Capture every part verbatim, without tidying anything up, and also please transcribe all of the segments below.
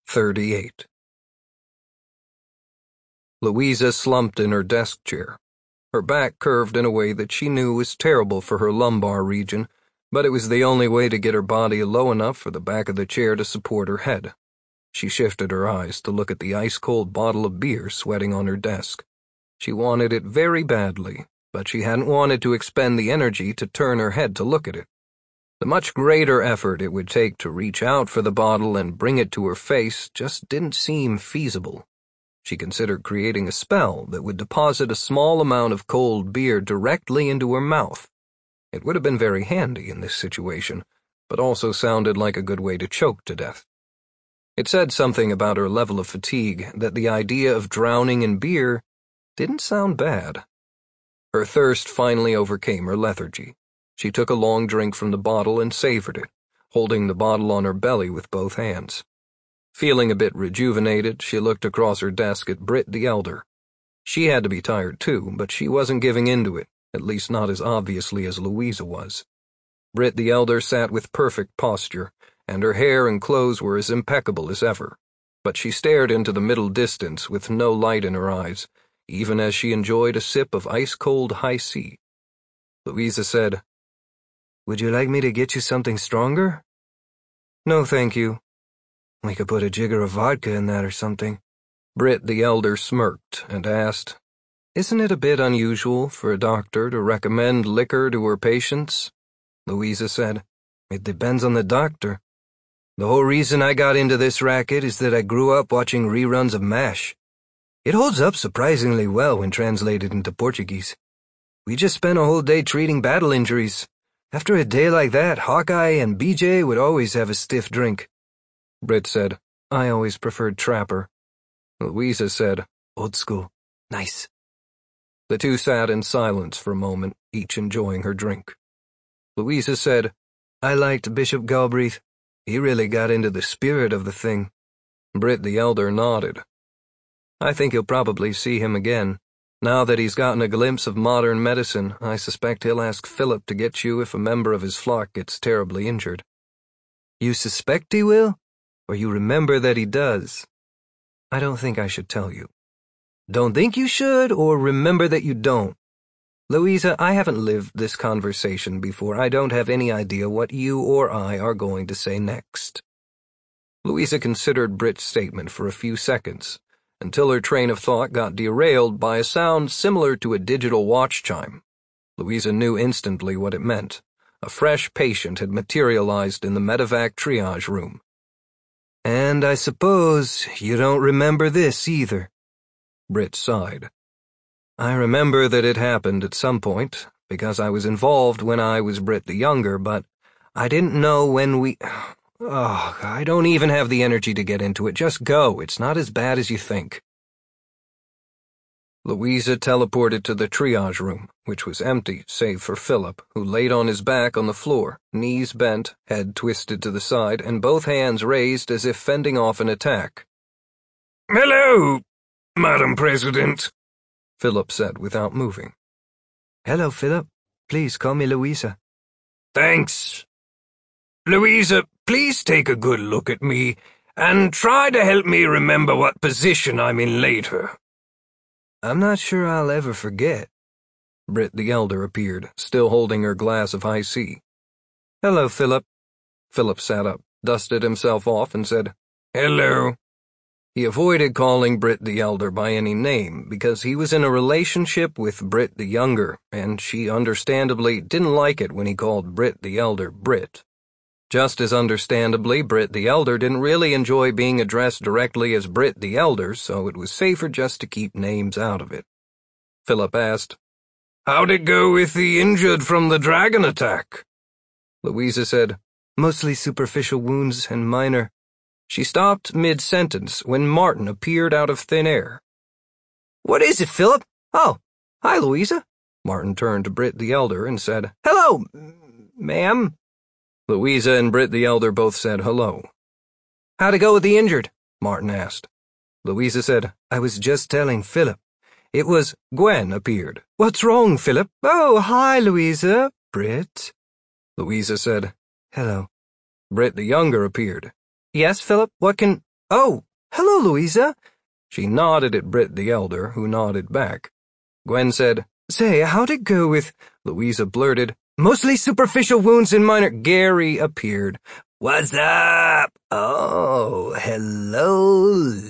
thirty-eight. Louisa slumped in her desk chair. Her back curved in a way that she knew was terrible for her lumbar region, but it was the only way to get her body low enough for the back of the chair to support her head. She shifted her eyes to look at the ice-cold bottle of beer sweating on her desk. She wanted it very badly, but she hadn't wanted to expend the energy to turn her head to look at it. The much greater effort it would take to reach out for the bottle and bring it to her face just didn't seem feasible. She considered creating a spell that would deposit a small amount of cold beer directly into her mouth. It would have been very handy in this situation, but also sounded like a good way to choke to death. It said something about her level of fatigue that the idea of drowning in beer didn't sound bad. Her thirst finally overcame her lethargy. She took a long drink from the bottle and savored it, holding the bottle on her belly with both hands. Feeling a bit rejuvenated, she looked across her desk at Britt the Elder. She had to be tired too, but she wasn't giving into it, at least not as obviously as Louisa was. Britt the Elder sat with perfect posture, and her hair and clothes were as impeccable as ever, but she stared into the middle distance with no light in her eyes, even as she enjoyed a sip of ice-cold Hi-C. Louisa said, "Would you like me to get you something stronger?" "No, thank you." "We could put a jigger of vodka in that or something." Britt the Elder smirked and asked, "Isn't it a bit unusual for a doctor to recommend liquor to her patients?" Louisa said, "It depends on the doctor. The whole reason I got into this racket is that I grew up watching reruns of MASH. It holds up surprisingly well when translated into Portuguese. We just spent a whole day treating battle injuries. After a day like that, Hawkeye and B J would always have a stiff drink." Britt said, "I always preferred Trapper." Louisa said, "Old school. Nice." The two sat in silence for a moment, each enjoying her drink. Louisa said, "I liked Bishop Galbraith. He really got into the spirit of the thing." Britt the Elder nodded. "I think you'll probably see him again. Now that he's gotten a glimpse of modern medicine, I suspect he'll ask Philip to get you if a member of his flock gets terribly injured." "You suspect he will? Or you remember that he does?" "I don't think I should tell you." "Don't think you should, or remember that you don't?" "Louisa, I haven't lived this conversation before. I don't have any idea what you or I are going to say next." Louisa considered Britt's statement for a few seconds, until her train of thought got derailed by a sound similar to a digital watch chime. Louisa knew instantly what it meant. A fresh patient had materialized in the medevac triage room. "And I suppose you don't remember this either." Britt sighed. "I remember that it happened at some point, because I was involved when I was Britt the Younger, but I didn't know when we... Oh, I don't even have the energy to get into it. Just go. It's not as bad as you think." Louisa teleported to the triage room, which was empty save for Philip, who laid on his back on the floor, knees bent, head twisted to the side, and both hands raised as if fending off an attack. "Hello, Madam President," Philip said without moving. "Hello, Philip. Please call me Louisa." "Thanks. Louisa, please take a good look at me, and try to help me remember what position I'm in later." "I'm not sure I'll ever forget." Britt the Elder appeared, still holding her glass of Hi-C. "Hello, Philip." Philip sat up, dusted himself off, and said, "Hello." He avoided calling Britt the Elder by any name because he was in a relationship with Britt the Younger, and she understandably didn't like it when he called Britt the Elder Britt. Just as understandably, Britt the Elder didn't really enjoy being addressed directly as Britt the Elder, so it was safer just to keep names out of it. Philip asked, "How'd it go with the injured from the dragon attack?" Louisa said, "Mostly superficial wounds and minor." She stopped mid-sentence when Martin appeared out of thin air. "What is it, Philip? Oh, hi, Louisa." Martin turned to Britt the Elder and said, "Hello, ma'am." Louisa and Britt the Elder both said hello. "How'd it go with the injured?" Martin asked. Louisa said, "I was just telling Philip." It was Gwen appeared. "What's wrong, Philip?" "Oh, hi, Louisa." "Britt?" Louisa said, "Hello." Britt the Younger appeared. "Yes, Philip, what can—" Oh, hello, Louisa. She nodded at Britt the elder, who nodded back. Gwen said, Say, how'd it go with... Louisa blurted, Mostly superficial wounds and minor... Gary appeared. What's up? Oh, hello,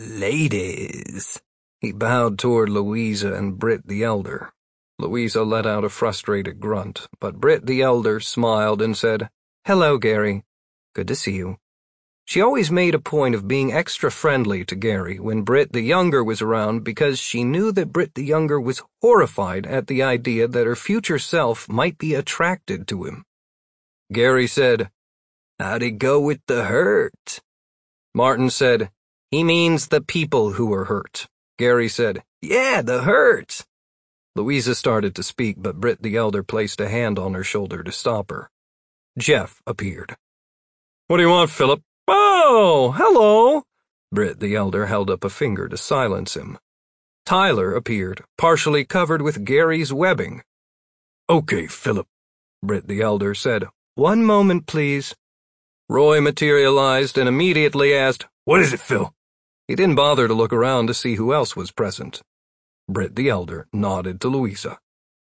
ladies. He bowed toward Louisa and Britt the elder. Louisa let out a frustrated grunt, but Britt the elder smiled and said, Hello, Gary. Good to see you. She always made a point of being extra friendly to Gary when Britt the younger was around because she knew that Britt the younger was horrified at the idea that her future self might be attracted to him. Gary said, How'd it go with the hurt? Martin said, He means the people who were hurt. Gary said, Yeah, the hurt. Louisa started to speak, but Britt the elder placed a hand on her shoulder to stop her. Jeff appeared. What do you want, Philip? Oh, hello. Britt the elder held up a finger to silence him. Tyler appeared, partially covered with Gary's webbing. Okay, Philip, Britt the elder said. One moment, please. Roy materialized and immediately asked, What is it, Phil? He didn't bother to look around to see who else was present. Britt the elder nodded to Louisa.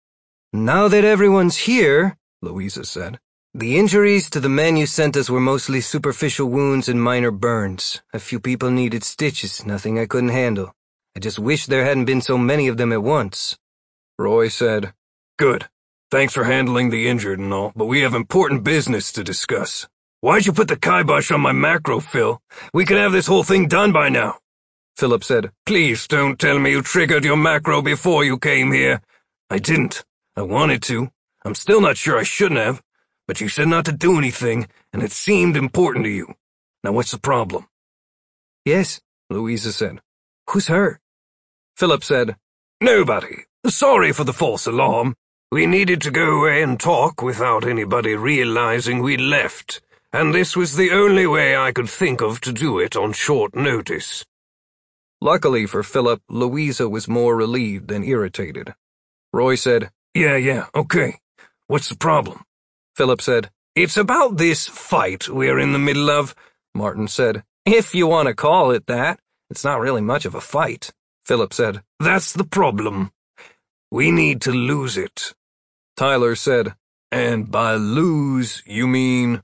Now that everyone's here, Louisa said, the injuries to the men you sent us were mostly superficial wounds and minor burns. A few people needed stitches, nothing I couldn't handle. I just wish there hadn't been so many of them at once. Roy said, Good. Thanks for handling the injured and all, but we have important business to discuss. Why'd you put the kibosh on my macro, Phil? We could have this whole thing done by now. Philip said, Please don't tell me you triggered your macro before you came here. I didn't. I wanted to. I'm still not sure I shouldn't have. But you said not to do anything, and it seemed important to you. Now what's the problem? Yes, Louisa said. Who's hurt? Philip said, Nobody. Sorry for the false alarm. We needed to go away and talk without anybody realizing we'd left, and this was the only way I could think of to do it on short notice. Luckily for Philip, Louisa was more relieved than irritated. Roy said, Yeah, yeah, okay. What's the problem? Philip said, It's about this fight we're in the middle of. Martin said, If you want to call it that. It's not really much of a fight. Philip said, That's the problem. We need to lose it. Tyler said, And by lose, you mean?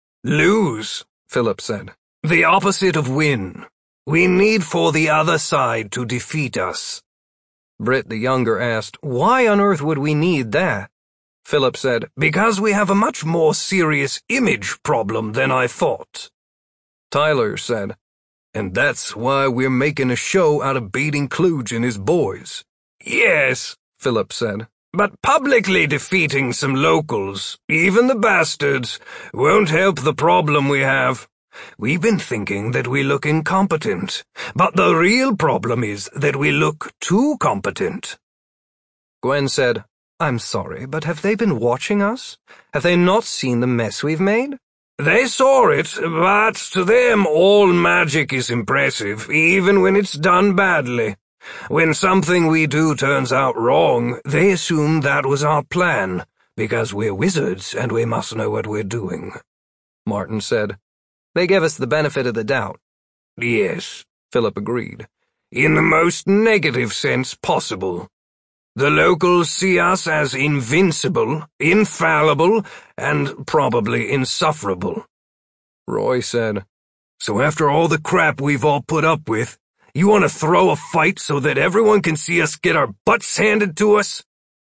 Lose, Philip said. The opposite of win. We need for the other side to defeat us. Britt the younger asked, Why on earth would we need that? Philip said, Because we have a much more serious image problem than I thought. Tyler said, And that's why we're making a show out of baiting Kluge and his boys. Yes, Philip said. But publicly defeating some locals, even the bastards, won't help the problem we have. We've been thinking that we look incompetent, but the real problem is that we look too competent. Gwen said, I'm sorry, but have they been watching us? Have they not seen the mess we've made? They saw it, but to them all magic is impressive, even when it's done badly. When something we do turns out wrong, they assume that was our plan, because we're wizards and we must know what we're doing. Martin said, They give us the benefit of the doubt. Yes, Philip agreed. In the most negative sense possible. The locals see us as invincible, infallible, and probably insufferable. Roy said, So after all the crap we've all put up with, you want to throw a fight so that everyone can see us get our butts handed to us?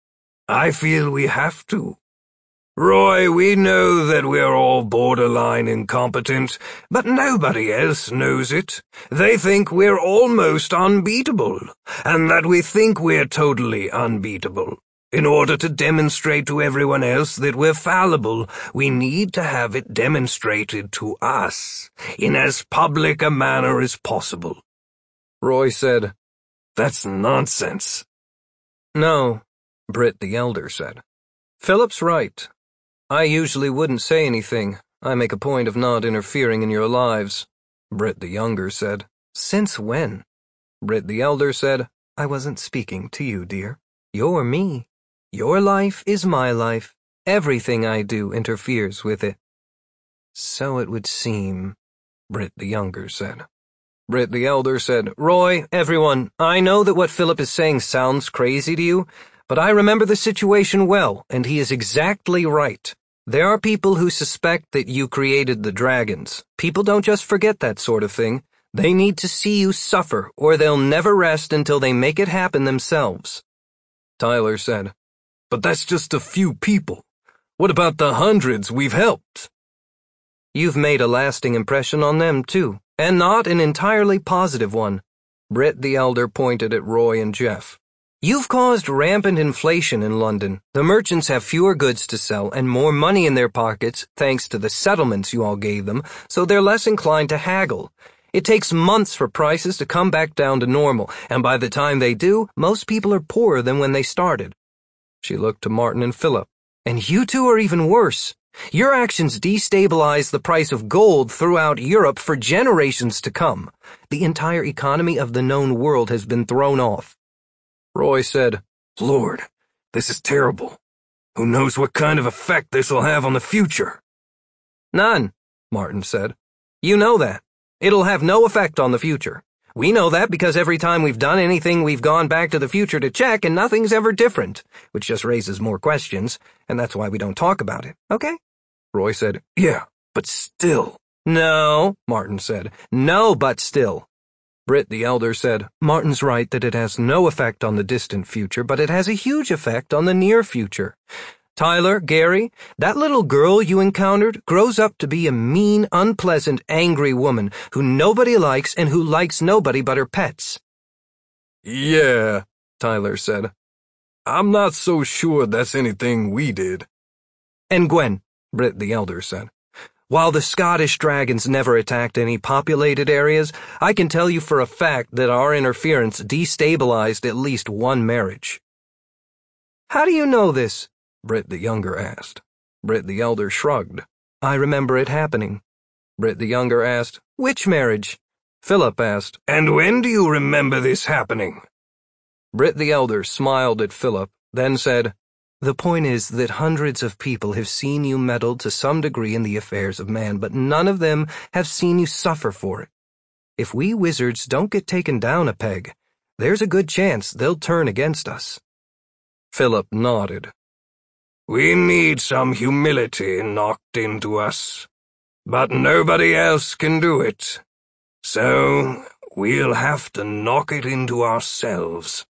I feel we have to. Roy, we know that we're all borderline incompetent, but nobody else knows it. They think we're almost unbeatable, and that we think we're totally unbeatable. In order to demonstrate to everyone else that we're fallible, we need to have it demonstrated to us, in as public a manner as possible. Roy said, That's nonsense. No, Britt the elder said. Philip's right. I usually wouldn't say anything. I make a point of not interfering in your lives. Britt the younger said. Since when? Britt the elder said. I wasn't speaking to you, dear. You're me. Your life is my life. Everything I do interferes with it. So it would seem, Britt the younger said. Britt the Elder said, Roy, everyone, I know that what Philip is saying sounds crazy to you, but I remember the situation well, and he is exactly right. There are people who suspect that you created the dragons. People don't just forget that sort of thing. They need to see you suffer, or they'll never rest until they make it happen themselves. Tyler said, But that's just a few people. What about the hundreds we've helped? You've made a lasting impression on them, too, and not an entirely positive one. Britt the Elder pointed at Roy and Jeff. You've caused rampant inflation in London. The merchants have fewer goods to sell and more money in their pockets thanks to the settlements you all gave them, so they're less inclined to haggle. It takes months for prices to come back down to normal, and by the time they do, most people are poorer than when they started. She looked to Martin and Philip. And you two are even worse. Your actions destabilize the price of gold throughout Europe for generations to come. The entire economy of the known world has been thrown off. Roy said, Lord, this is terrible. Who knows what kind of effect this will have on the future? None, Martin said. You know that. It'll have no effect on the future. We know that because every time we've done anything, we've gone back to the future to check, and nothing's ever different, which just raises more questions, and that's why we don't talk about it, okay? Roy said, Yeah, but still. No, Martin said. No, but still. Britt the Elder said, Martin's right that it has no effect on the distant future, but it has a huge effect on the near future. Tyler, Gary, that little girl you encountered grows up to be a mean, unpleasant, angry woman who nobody likes and who likes nobody but her pets. Yeah, Tyler said. I'm not so sure that's anything we did. And Gwen, Britt the Elder said. While the Scottish dragons never attacked any populated areas, I can tell you for a fact that our interference destabilized at least one marriage. How do you know this? Britt the Younger asked. Britt the Elder shrugged. I remember it happening. Britt the Younger asked, Which marriage? Philip asked, And when do you remember this happening? Britt the Elder smiled at Philip, then said, The point is that hundreds of people have seen you meddle to some degree in the affairs of man, but none of them have seen you suffer for it. If we wizards don't get taken down a peg, there's a good chance they'll turn against us. Philip nodded. We need some humility knocked into us, but nobody else can do it. So we'll have to knock it into ourselves.